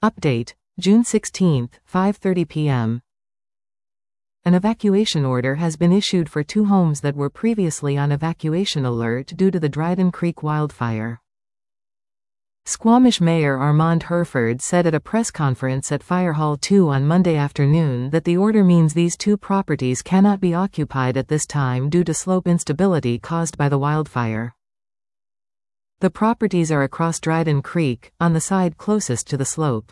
Update, June 16, 5:30 p.m. An evacuation order has been issued for 2 homes that were previously on evacuation alert due to the Dryden Creek wildfire. Squamish Mayor Armand Herford said at a press conference at Fire Hall 2 on Monday afternoon that the order means these 2 properties cannot be occupied at this time due to slope instability caused by the wildfire. The properties are across Dryden Creek, on the side closest to the slope.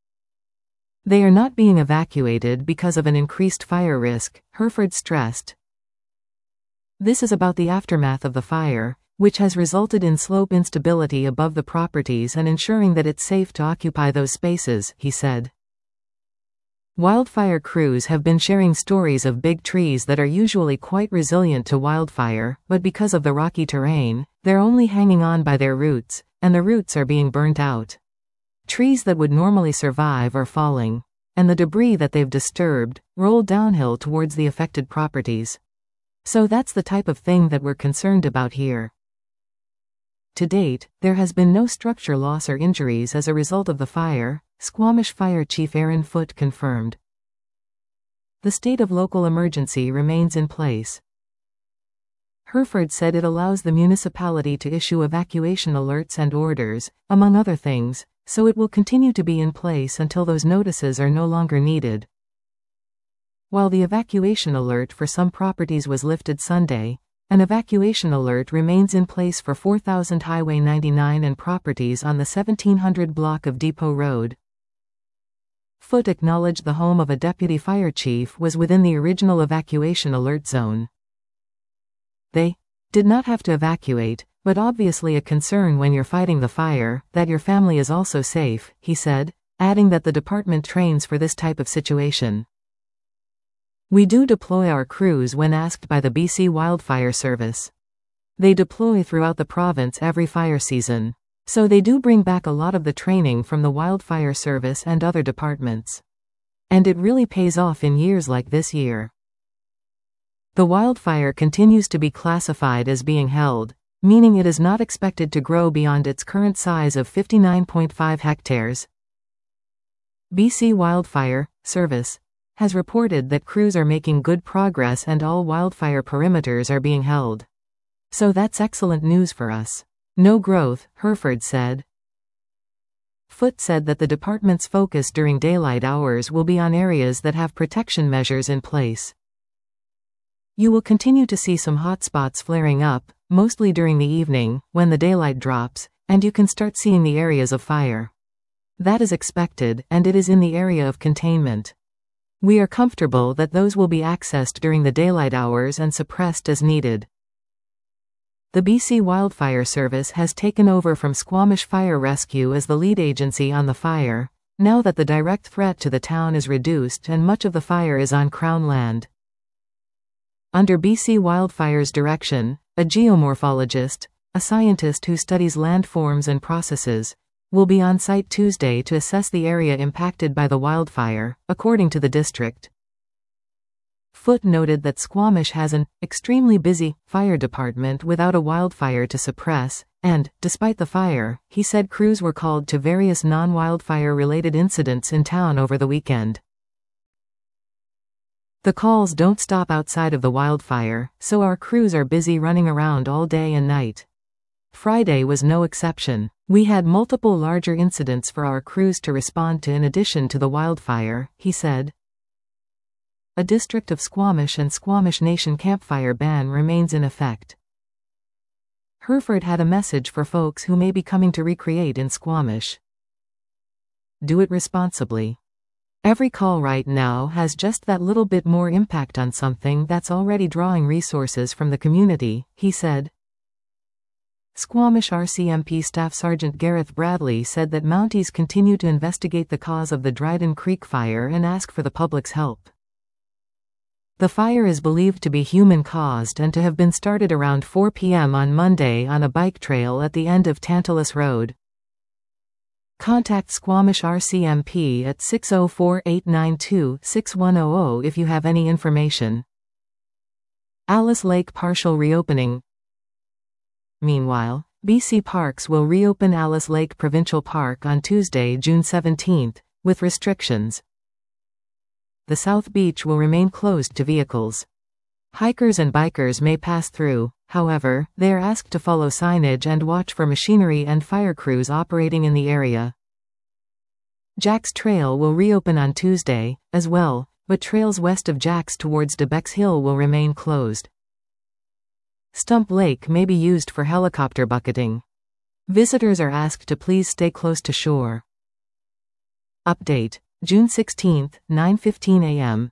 They are not being evacuated because of an increased fire risk, Herford stressed. This is about the aftermath of the fire, which has resulted in slope instability above the properties and ensuring that it's safe to occupy those spaces, he said. Wildfire crews have been sharing stories of big trees that are usually quite resilient to wildfire, but because of the rocky terrain, they're only hanging on by their roots, and the roots are being burnt out. Trees that would normally survive are falling, and the debris that they've disturbed rolled downhill towards the affected properties. So that's the type of thing that we're concerned about here. To date, there has been no structure loss or injuries as a result of the fire, Squamish Fire Chief Aaron Foote confirmed. The state of local emergency remains in place. Herford said it allows the municipality to issue evacuation alerts and orders, among other things, so it will continue to be in place until those notices are no longer needed. While the evacuation alert for some properties was lifted Sunday, an evacuation alert remains in place for 4000 Highway 99 and properties on the 1700 block of Depot Road. Foote acknowledged the home of a deputy fire chief was within the original evacuation alert zone. They did not have to evacuate, but obviously a concern when you're fighting the fire, that your family is also safe, he said, adding that the department trains for this type of situation. We do deploy our crews when asked by the BC Wildfire Service. They deploy throughout the province every fire season, so they do bring back a lot of the training from the Wildfire Service and other departments. And it really pays off in years like this year. The wildfire continues to be classified as being held, meaning it is not expected to grow beyond its current size of 59.5 hectares. BC Wildfire Service has reported that crews are making good progress and all wildfire perimeters are being held. So that's excellent news for us. No growth, Herford said. Foote said that the department's focus during daylight hours will be on areas that have protection measures in place. You will continue to see some hotspots flaring up, mostly during the evening, when the daylight drops, and you can start seeing the areas of fire. That is expected, and it is in the area of containment. We are comfortable that those will be accessed during the daylight hours and suppressed as needed. The BC Wildfire Service has taken over from Squamish Fire Rescue as the lead agency on the fire, now that the direct threat to the town is reduced and much of the fire is on Crown land. Under BC Wildfire's direction, a geomorphologist, a scientist who studies landforms and processes, will be on site Tuesday to assess the area impacted by the wildfire, according to the district. Foote noted that Squamish has an extremely busy fire department without a wildfire to suppress, and, despite the fire, he said crews were called to various non-wildfire related incidents in town over the weekend. The calls don't stop outside of the wildfire, so our crews are busy running around all day and night. Friday was no exception. We had multiple larger incidents for our crews to respond to in addition to the wildfire, he said. A District of Squamish and Squamish Nation campfire ban remains in effect. Herford had a message for folks who may be coming to recreate in Squamish. Do it responsibly. Every call right now has just that little bit more impact on something that's already drawing resources from the community, he said. Squamish RCMP Staff Sergeant Gareth Bradley said that Mounties continue to investigate the cause of the Dryden Creek fire and ask for the public's help. The fire is believed to be human-caused and to have been started around 4 p.m. on Monday on a bike trail at the end of Tantalus Road. Contact Squamish RCMP at 604-892-6100 if you have any information. Alice Lake partial reopening. Meanwhile, BC Parks will reopen Alice Lake Provincial Park on Tuesday, June 17, with restrictions. The South Beach will remain closed to vehicles. Hikers and bikers may pass through, however, they are asked to follow signage and watch for machinery and fire crews operating in the area. Jack's Trail will reopen on Tuesday, as well, but trails west of Jack's towards DeBeck's Hill will remain closed. Stump Lake may be used for helicopter bucketing. Visitors are asked to please stay close to shore. Update: June 16, 9:15 a.m.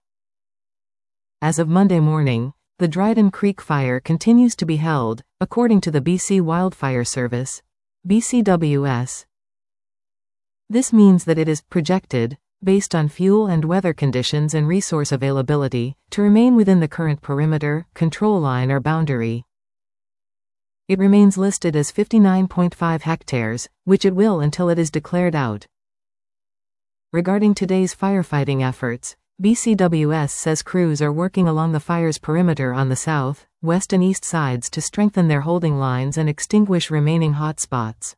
As of Monday morning, the Dryden Creek fire continues to be held, according to the BC Wildfire Service, BCWS. This means that it is projected, based on fuel and weather conditions and resource availability, to remain within the current perimeter, control line or boundary. It remains listed as 59.5 hectares, which it will until it is declared out. Regarding today's firefighting efforts, BCWS says crews are working along the fire's perimeter on the south, west and east sides to strengthen their holding lines and extinguish remaining hotspots.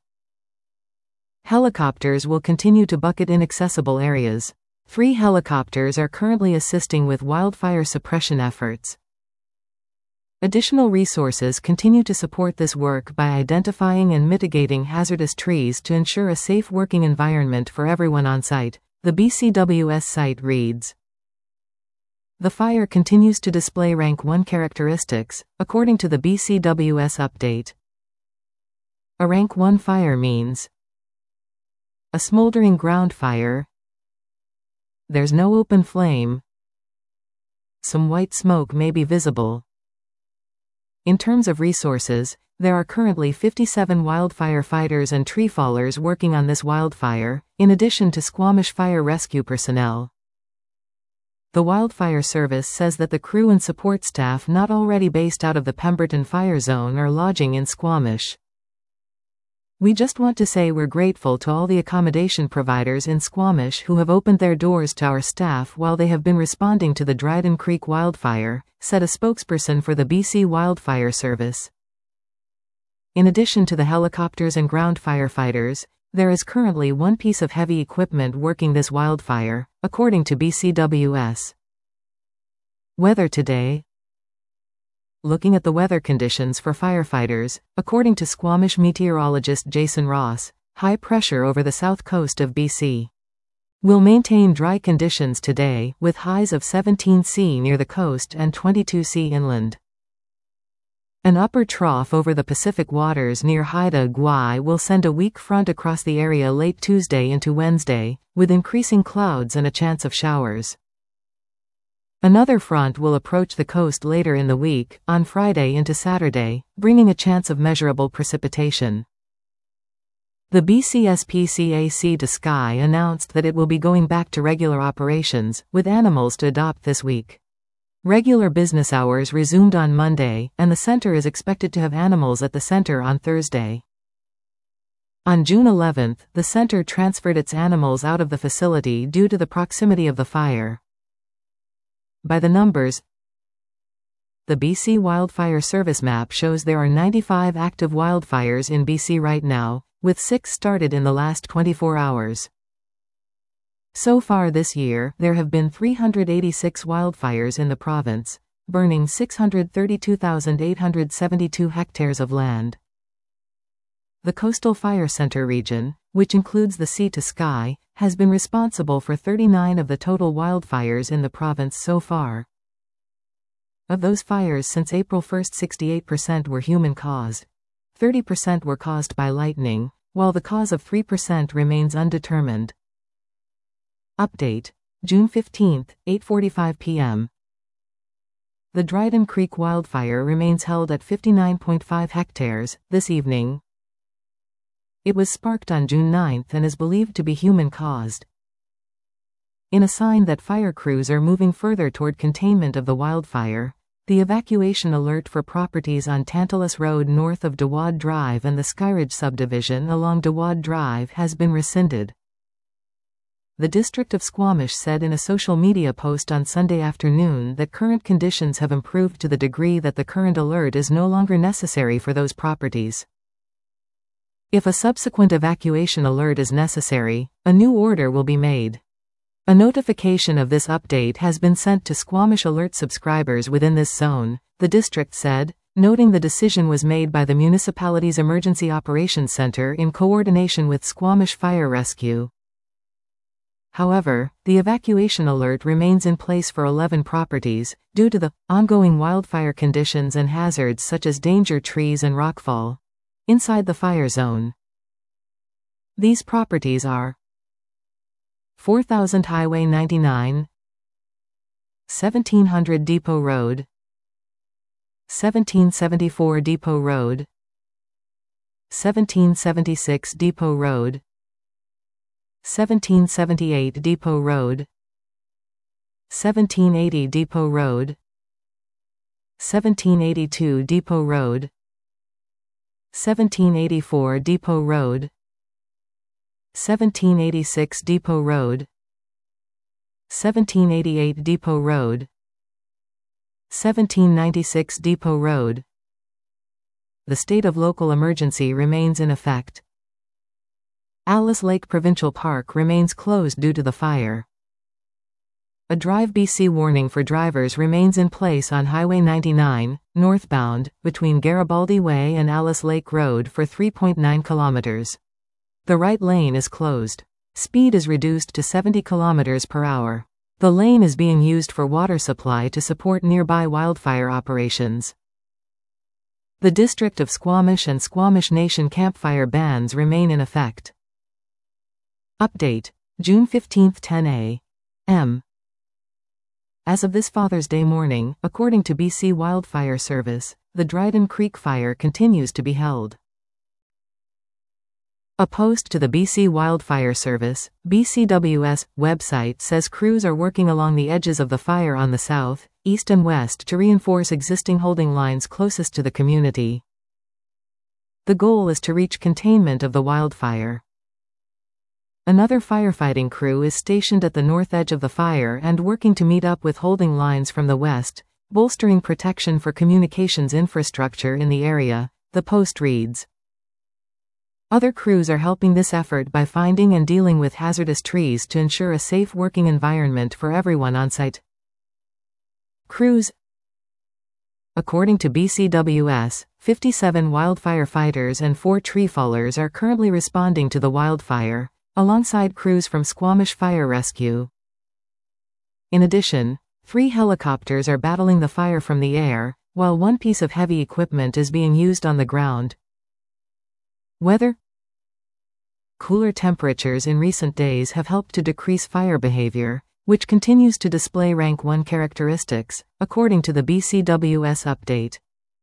Helicopters will continue to bucket inaccessible areas. 3 helicopters are currently assisting with wildfire suppression efforts. Additional resources continue to support this work by identifying and mitigating hazardous trees to ensure a safe working environment for everyone on site, the BCWS site reads. The fire continues to display Rank 1 characteristics, according to the BCWS update. A Rank 1 fire means a smoldering ground fire. There's no open flame. Some white smoke may be visible. In terms of resources, there are currently 57 wildfire fighters and tree fallers working on this wildfire, in addition to Squamish Fire Rescue personnel. The Wildfire Service says that the crew and support staff not already based out of the Pemberton Fire Zone are lodging in Squamish. We just want to say we're grateful to all the accommodation providers in Squamish who have opened their doors to our staff while they have been responding to the Dryden Creek wildfire, said a spokesperson for the BC Wildfire Service. In addition to the helicopters and ground firefighters, there is currently 1 piece of heavy equipment working this wildfire, according to BCWS. Weather today. Looking at the weather conditions for firefighters, according to Squamish meteorologist Jason Ross, high pressure over the south coast of BC will maintain dry conditions today, with highs of 17 C near the coast and 22 C inland. An upper trough over the Pacific waters near Haida Gwaii will send a weak front across the area late Tuesday into Wednesday, with increasing clouds and a chance of showers. Another front will approach the coast later in the week, on Friday into Saturday, bringing a chance of measurable precipitation. The BCSPCAC to Sky announced that it will be going back to regular operations, with animals to adopt this week. Regular business hours resumed on Monday, and the center is expected to have animals at the center on Thursday. On June 11, the center transferred its animals out of the facility due to the proximity of the fire. By the numbers, the BC Wildfire Service map shows there are 95 active wildfires in BC right now, with 6 started in the last 24 hours. So far this year, there have been 386 wildfires in the province, burning 632,872 hectares of land. The Coastal Fire Center region, which includes the Sea to Sky, has been responsible for 39 of the total wildfires in the province so far. Of those fires since April 1, 68% were human-caused. 30% were caused by lightning, while the cause of 3% remains undetermined. Update: June 15, 8:45 p.m. The Dryden Creek wildfire remains held at 59.5 hectares this evening. It was sparked on June 9 and is believed to be human-caused. In a sign that fire crews are moving further toward containment of the wildfire, the evacuation alert for properties on Tantalus Road north of Dewad Drive and the Skyridge subdivision along Dewad Drive has been rescinded. The District of Squamish said in a social media post on Sunday afternoon that current conditions have improved to the degree that the current alert is no longer necessary for those properties. If a subsequent evacuation alert is necessary, a new order will be made. A notification of this update has been sent to Squamish Alert subscribers within this zone, the district said, noting the decision was made by the municipality's Emergency Operations Center in coordination with Squamish Fire Rescue. However, the evacuation alert remains in place for 11 properties, due to the ongoing wildfire conditions and hazards such as danger trees and rockfall inside the fire zone. These properties are 4000 Highway 99, 1700 Depot Road, 1774 Depot Road, 1776 Depot Road, 1778 Depot Road, 1780 Depot Road, 1782 Depot Road, 1784 Depot Road, 1786 Depot Road, 1788 Depot Road, 1796 Depot Road. The state of local emergency remains in effect. Alice Lake Provincial Park remains closed due to the fire. A Drive BC warning for drivers remains in place on Highway 99, northbound, between Garibaldi Way and Alice Lake Road for 3.9 kilometers. The right lane is closed. Speed is reduced to 70 kilometers per hour. The lane is being used for water supply to support nearby wildfire operations. The District of Squamish and Squamish Nation campfire bans remain in effect. Update: June 15, 10 a.m. As of this Father's Day morning, according to BC Wildfire Service, the Dryden Creek fire continues to be held. A post to the BC Wildfire Service, BCWS, website says crews are working along the edges of the fire on the south, east and west to reinforce existing holding lines closest to the community. The goal is to reach containment of the wildfire. Another firefighting crew is stationed at the north edge of the fire and working to meet up with holding lines from the west, bolstering protection for communications infrastructure in the area, the post reads. Other crews are helping this effort by finding and dealing with hazardous trees to ensure a safe working environment for everyone on site. Crews. According to BCWS, 57 wildfire fighters and 4 tree fallers are currently responding to the wildfire, alongside crews from Squamish Fire Rescue. In addition, 3 helicopters are battling the fire from the air, while 1 piece of heavy equipment is being used on the ground. Weather. Cooler temperatures in recent days have helped to decrease fire behavior, which continues to display Rank 1 characteristics, according to the BCWS update.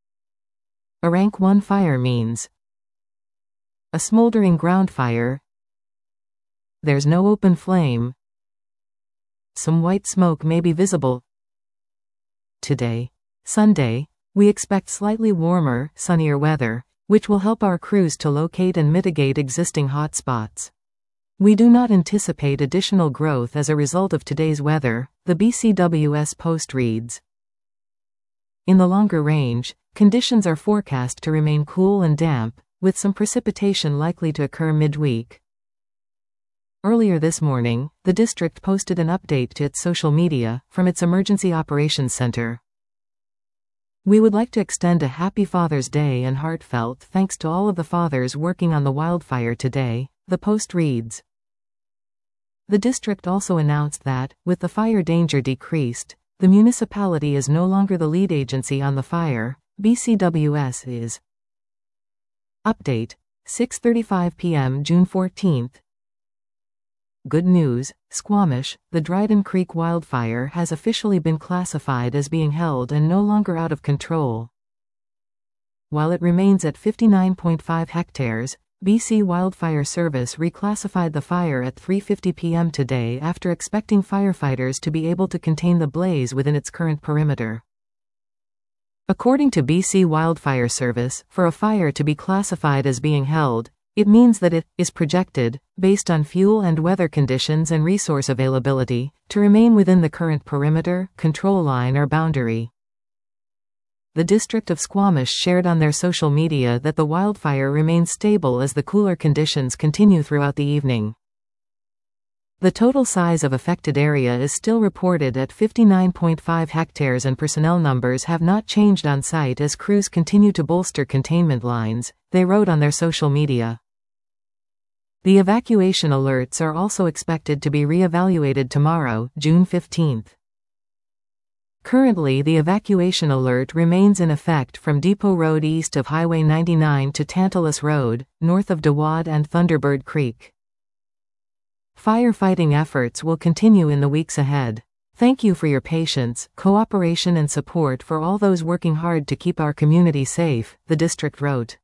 A Rank 1 fire means a smoldering ground fire. There's no open flame. Some white smoke may be visible. Today, Sunday, we expect slightly warmer, sunnier weather, which will help our crews to locate and mitigate existing hotspots. We do not anticipate additional growth as a result of today's weather, the BCWS post reads. In the longer range, conditions are forecast to remain cool and damp, with some precipitation likely to occur midweek. Earlier this morning, the district posted an update to its social media from its Emergency Operations Center. We would like to extend a happy Father's Day and heartfelt thanks to all of the fathers working on the wildfire today, the post reads. The district also announced that, with the fire danger decreased, the municipality is no longer the lead agency on the fire. BCWS is. Update: 6:35 p.m. June 14. Good news, Squamish, the Dryden Creek wildfire has officially been classified as being held and no longer out of control. While it remains at 59.5 hectares, BC Wildfire Service reclassified the fire at 3:50 p.m. today after expecting firefighters to be able to contain the blaze within its current perimeter. According to BC Wildfire Service, for a fire to be classified as being held, it means that it is projected, based on fuel and weather conditions and resource availability, to remain within the current perimeter, control line or boundary. the district of Squamish shared on their social media that the wildfire remains stable as the cooler conditions continue throughout the evening. The total size of affected area is still reported at 59.5 hectares and personnel numbers have not changed on site as crews continue to bolster containment lines, they wrote on their social media. The evacuation alerts are also expected to be re-evaluated tomorrow, June 15. Currently, the evacuation alert remains in effect from Depot Road east of Highway 99 to Tantalus Road, north of Dewad and Thunderbird Creek. Firefighting efforts will continue in the weeks ahead. Thank you for your patience, cooperation and support for all those working hard to keep our community safe, the district wrote.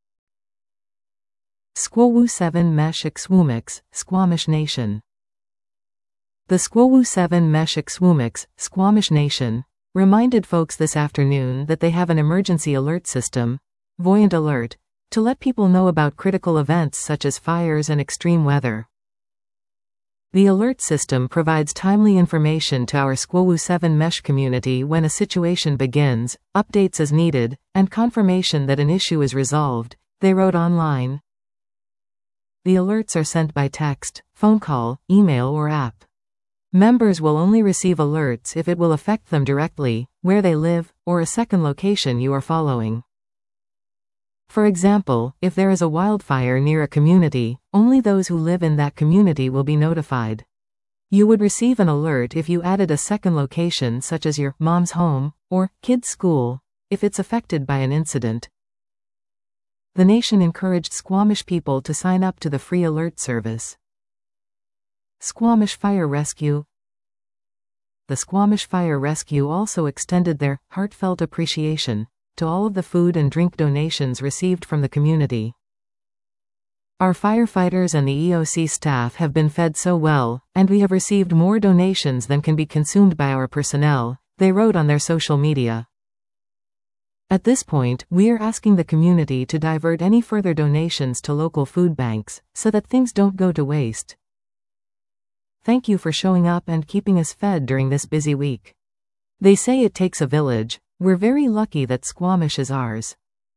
Squawu 7 Mesh Xwumix, Squamish Nation. The Squawu 7 Mesh Xwumix, Squamish Nation, reminded folks this afternoon that they have an emergency alert system, Voyant Alert, to let people know about critical events such as fires and extreme weather. The alert system provides timely information to our Squawu 7 Mesh community when a situation begins, updates as needed, and confirmation that an issue is resolved, they wrote online. The alerts are sent by text, phone call, email or app. Members will only receive alerts if it will affect them directly, where they live, or a second location you are following. For example, if there is a wildfire near a community, only those who live in that community will be notified. You would receive an alert if you added a second location such as your mom's home, or kid's school, if it's affected by an incident. The nation encouraged Squamish people to sign up to the free alert service. Squamish Fire Rescue. The Squamish Fire Rescue also extended their heartfelt appreciation to all of the food and drink donations received from the community. Our firefighters and the EOC staff have been fed so well, and we have received more donations than can be consumed by our personnel, they wrote on their social media. At this point, we are asking the community to divert any further donations to local food banks, so that things don't go to waste. Thank you for showing up and keeping us fed during this busy week. They say it takes a village. We're very lucky that Squamish is ours.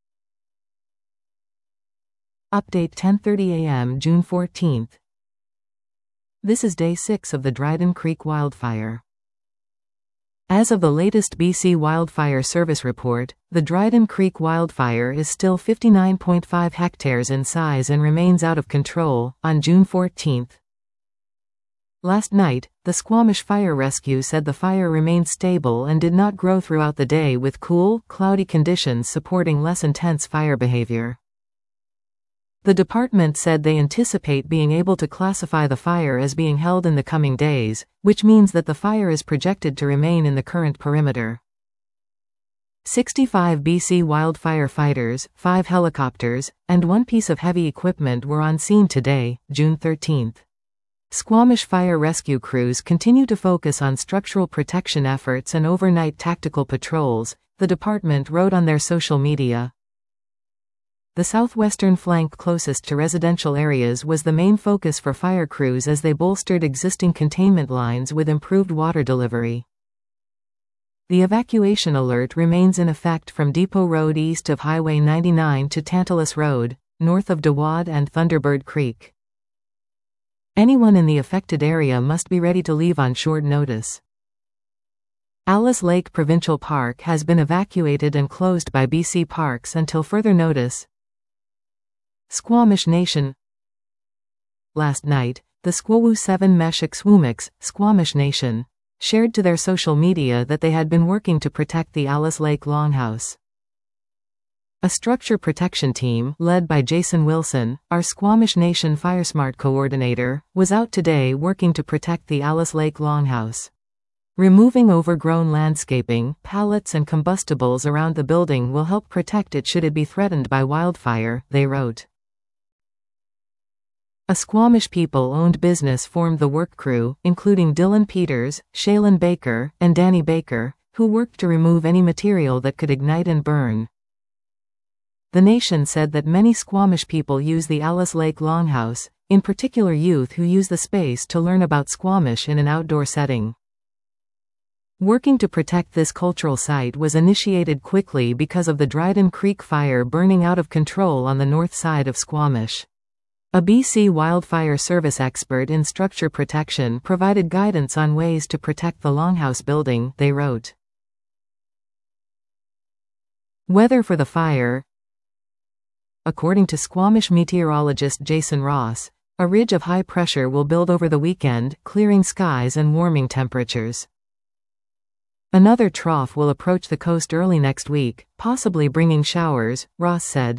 Update 10:30 a.m. June 14. This is day 6 of the Dryden Creek wildfire. As of the latest BC Wildfire Service report, the Dryden Creek wildfire is still 59.5 hectares in size and remains out of control. On June 14. Last night, the Squamish Fire Rescue said the fire remained stable and did not grow throughout the day with cool, cloudy conditions supporting less intense fire behavior. The department said they anticipate being able to classify the fire as being held in the coming days, which means that the fire is projected to remain in the current perimeter. 65 BC wildfire fighters, 5 helicopters, and 1 piece of heavy equipment were on scene today, June 13. Squamish fire rescue crews continue to focus on structural protection efforts and overnight tactical patrols, the department wrote on their social media. The southwestern flank closest to residential areas was the main focus for fire crews as they bolstered existing containment lines with improved water delivery. The evacuation alert remains in effect from Depot Road east of Highway 99 to Tantalus Road, north of Dewad and Thunderbird Creek. Anyone in the affected area must be ready to leave on short notice. Alice Lake Provincial Park has been evacuated and closed by BC Parks until further notice. Squamish Nation. Last night, the Squawu 7 Mesh Xwumix, Squamish Nation, shared to their social media that they had been working to protect the Alice Lake Longhouse. A structure protection team, led by Jason Wilson, our Squamish Nation FireSmart coordinator, was out today working to protect the Alice Lake Longhouse. Removing overgrown landscaping, pallets and combustibles around the building will help protect it should it be threatened by wildfire, they wrote. A Squamish people-owned business formed the work crew, including Dylan Peters, Shaylin Baker, and Danny Baker, who worked to remove any material that could ignite and burn. The nation said that many Squamish people use the Alice Lake Longhouse, in particular youth who use the space to learn about Squamish in an outdoor setting. Working to protect this cultural site was initiated quickly because of the Dryden Creek fire burning out of control on the north side of Squamish. A BC Wildfire Service expert in structure protection provided guidance on ways to protect the Longhouse building, they wrote. Weather for the fire. According to Squamish meteorologist Jason Ross, a ridge of high pressure will build over the weekend, clearing skies and warming temperatures. Another trough will approach the coast early next week, possibly bringing showers, Ross said.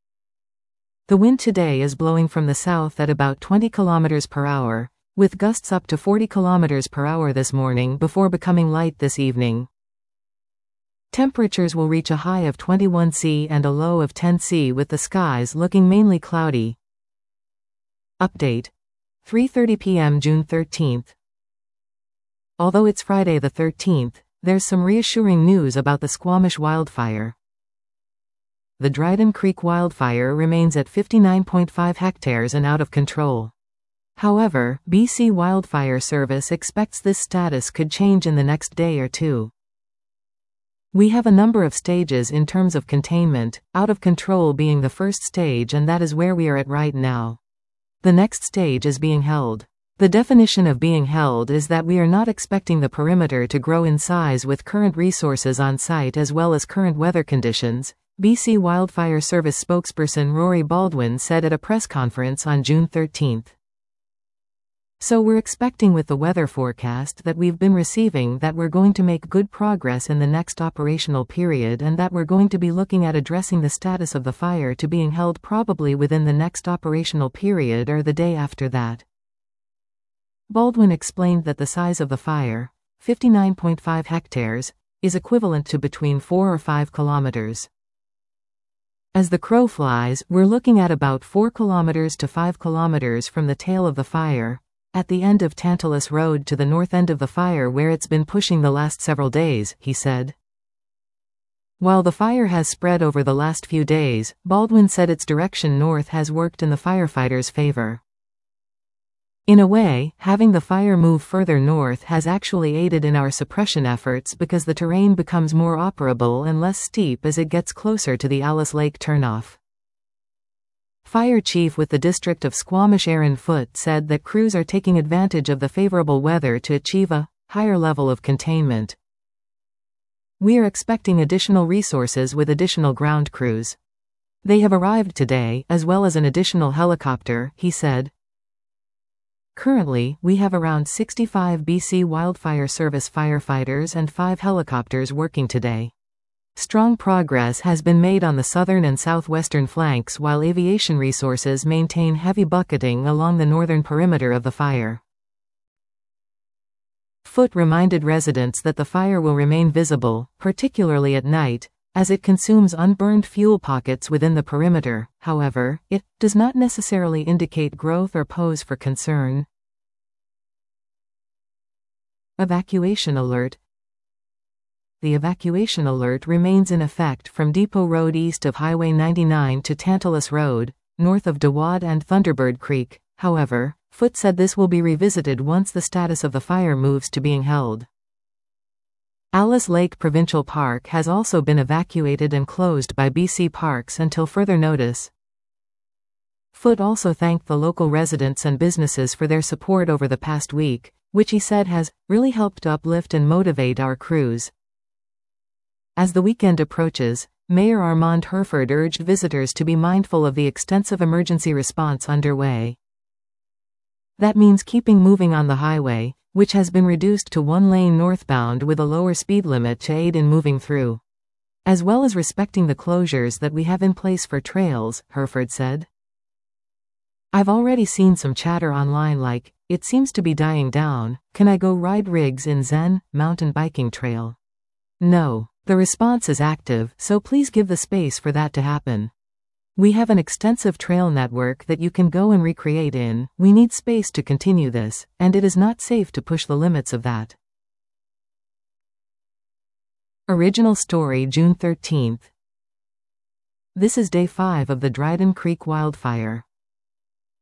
The wind today is blowing from the south at about 20 km per hour, with gusts up to 40 km per hour this morning before becoming light this evening. Temperatures will reach a high of 21 C and a low of 10 C with the skies looking mainly cloudy. Update. 3:30 p.m. June 13th. Although it's Friday the 13th, there's some reassuring news about the Squamish wildfire. The Dryden Creek wildfire remains at 59.5 hectares and out of control. However, BC Wildfire Service expects this status could change in the next day or two. We have a number of stages in terms of containment, out of control being the first stage, and that is where we are at right now. The next stage is being held. The definition of being held is that we are not expecting the perimeter to grow in size with current resources on site as well as current weather conditions, BC Wildfire Service spokesperson Rory Baldwin said at a press conference on June 13. So we're expecting with the weather forecast that we've been receiving that we're going to make good progress in the next operational period and that we're going to be looking at addressing the status of the fire to being held probably within the next operational period or the day after that. Baldwin explained that the size of the fire, 59.5 hectares, is equivalent to between 4 or 5 kilometers. As the crow flies, we're looking at about 4 kilometers to 5 kilometers from the tail of the fire, at the end of Tantalus Road to the north end of the fire where it's been pushing the last several days, he said. While the fire has spread over the last few days, Baldwin said its direction north has worked in the firefighters' favor. In a way, having the fire move further north has actually aided in our suppression efforts because the terrain becomes more operable and less steep as it gets closer to the Alice Lake turnoff. Fire Chief with the District of Squamish Aaron Foote said that crews are taking advantage of the favorable weather to achieve a higher level of containment. We are expecting additional resources with additional ground crews. They have arrived today, as well as an additional helicopter, he said. Currently, we have around 65 BC Wildfire Service firefighters and 5 helicopters working today. Strong progress has been made on the southern and southwestern flanks while aviation resources maintain heavy bucketing along the northern perimeter of the fire. Foote reminded residents that the fire will remain visible, particularly at night, as it consumes unburned fuel pockets within the perimeter. However, it does not necessarily indicate growth or pose for concern. Evacuation alert. The evacuation alert remains in effect from Depot Road east of Highway 99 to Tantalus Road, north of DeWatt and Thunderbird Creek. However, Foote said this will be revisited once the status of the fire moves to being held. Alice Lake Provincial Park has also been evacuated and closed by BC Parks until further notice. Foote also thanked the local residents and businesses for their support over the past week, which he said has really helped uplift and motivate our crews. As the weekend approaches, Mayor Armand Herford urged visitors to be mindful of the extensive emergency response underway. That means keeping moving on the highway, which has been reduced to one lane northbound with a lower speed limit to aid in moving through, as well as respecting the closures that we have in place for trails, Herford said. I've already seen some chatter online like, it seems to be dying down, can I go ride rigs in Zen mountain biking trail? No. The response is active, so please give the space for that to happen. We have an extensive trail network that you can go and recreate in. We need space to continue this, and it is not safe to push the limits of that. Original story June 13th. This is day 5 of the Dryden Creek wildfire.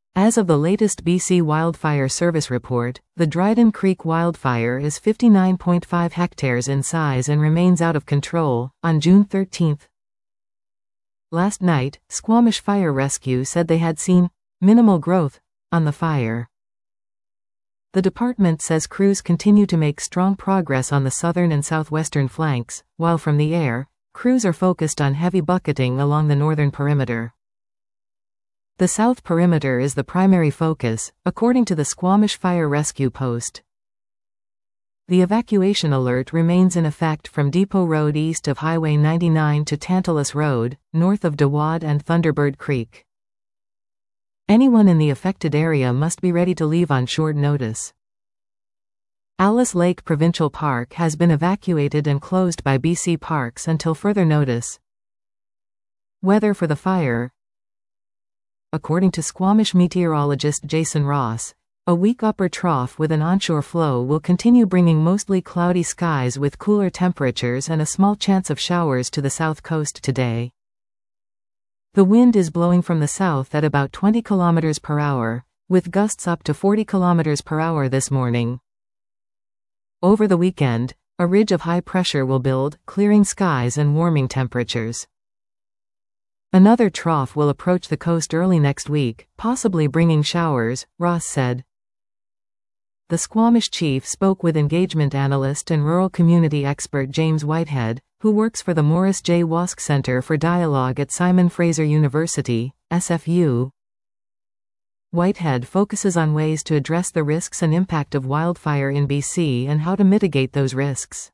As of the latest BC Wildfire Service report, the Dryden Creek wildfire is 59.5 hectares in size and remains out of control. On June 13. Last night, Squamish Fire Rescue said they had seen minimal growth on the fire. The department says crews continue to make strong progress on the southern and southwestern flanks, while from the air, crews are focused on heavy bucketing along the northern perimeter. The south perimeter is the primary focus, according to the Squamish Fire Rescue Post. The evacuation alert remains in effect from Depot Road east of Highway 99 to Tantalus Road, north of Dewad and Thunderbird Creek. Anyone in the affected area must be ready to leave on short notice. Alice Lake Provincial Park has been evacuated and closed by BC Parks until further notice. Weather for the fire. According to Squamish meteorologist Jason Ross, a weak upper trough with an onshore flow will continue bringing mostly cloudy skies with cooler temperatures and a small chance of showers to the south coast today. The wind is blowing from the south at about 20 km per hour, with gusts up to 40 km per hour this morning. Over the weekend, a ridge of high pressure will build, clearing skies and warming temperatures. Another trough will approach the coast early next week, possibly bringing showers, Ross said. The Squamish chief spoke with engagement analyst and rural community expert James Whitehead, who works for the Morris J. Wask Center for Dialogue at Simon Fraser University, SFU. Whitehead focuses on ways to address the risks and impact of wildfire in BC and how to mitigate those risks.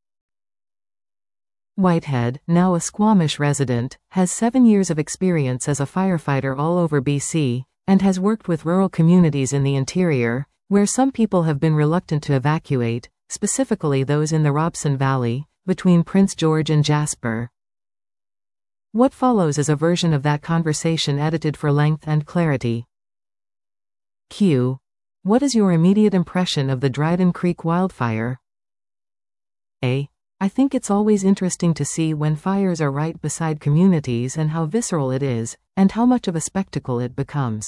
Whitehead, now a Squamish resident, has 7 years of experience as a firefighter all over BC, and has worked with rural communities in the interior, where some people have been reluctant to evacuate, specifically those in the Robson Valley, between Prince George and Jasper. What follows is a version of that conversation edited for length and clarity. Q. What is your immediate impression of the Dryden Creek wildfire? A. I think it's always interesting to see when fires are right beside communities and how visceral it is, and how much of a spectacle it becomes.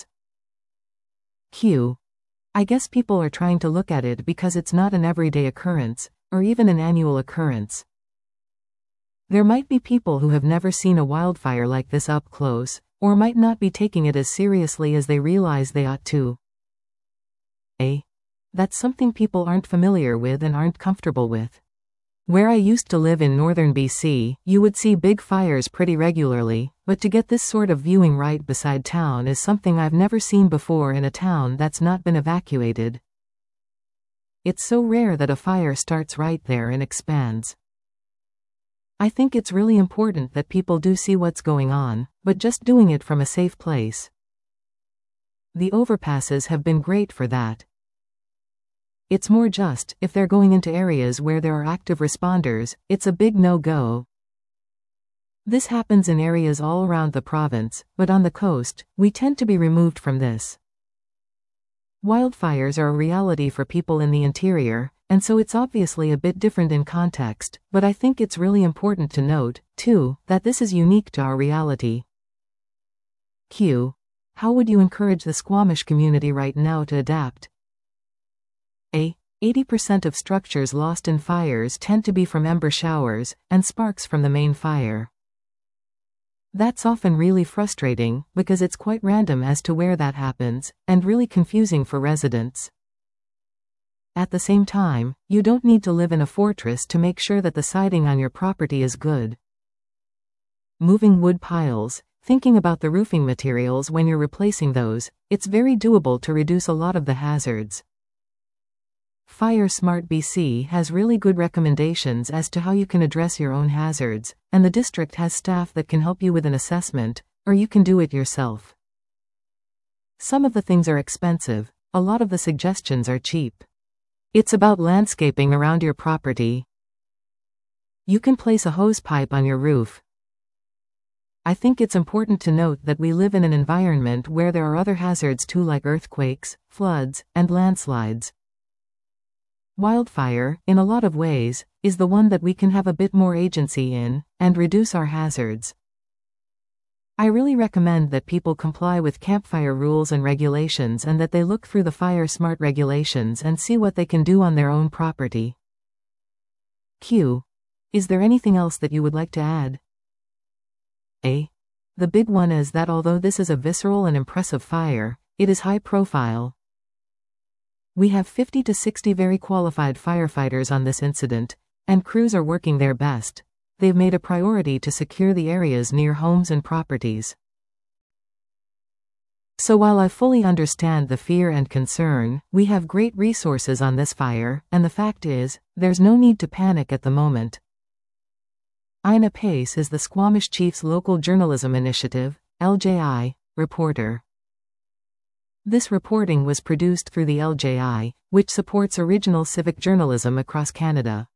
Q. I guess people are trying to look at it because it's not an everyday occurrence, or even an annual occurrence. There might be people who have never seen a wildfire like this up close, or might not be taking it as seriously as they realize they ought to. A. That's something people aren't familiar with and aren't comfortable with. Where I used to live in northern BC, you would see big fires pretty regularly, but to get this sort of viewing right beside town is something I've never seen before in a town that's not been evacuated. It's so rare that a fire starts right there and expands. I think it's really important that people do see what's going on, but just doing it from a safe place. The overpasses have been great for that. It's more just, if they're going into areas where there are active responders, it's a big no-go. This happens in areas all around the province, but on the coast, we tend to be removed from this. Wildfires are a reality for people in the interior, and so it's obviously a bit different in context, but I think it's really important to note, too, that this is unique to our reality. Q. How would you encourage the Squamish community right now to adapt? A. 80% of structures lost in fires tend to be from ember showers, and sparks from the main fire. That's often really frustrating, because it's quite random as to where that happens, and really confusing for residents. At the same time, you don't need to live in a fortress to make sure that the siding on your property is good. Moving wood piles, thinking about the roofing materials when you're replacing those, it's very doable to reduce a lot of the hazards. Fire Smart BC has really good recommendations as to how you can address your own hazards, and the district has staff that can help you with an assessment, or you can do it yourself. Some of the things are expensive, a lot of the suggestions are cheap. It's about landscaping around your property. You can place a hose pipe on your roof. I think it's important to note that we live in an environment where there are other hazards too, like earthquakes, floods, and landslides. Wildfire, in a lot of ways, is the one that we can have a bit more agency in, and reduce our hazards. I really recommend that people comply with campfire rules and regulations and that they look through the Fire Smart regulations and see what they can do on their own property. Q. Is there anything else that you would like to add? A. The big one is that although this is a visceral and impressive fire, it is high profile. We have 50 to 60 very qualified firefighters on this incident, and crews are working their best. They've made a priority to secure the areas near homes and properties. So while I fully understand the fear and concern, we have great resources on this fire, and the fact is, there's no need to panic at the moment. Ina Pace is the Squamish Chiefs Local Journalism Initiative, LJI, reporter. This reporting was produced through the LJI, which supports original civic journalism across Canada.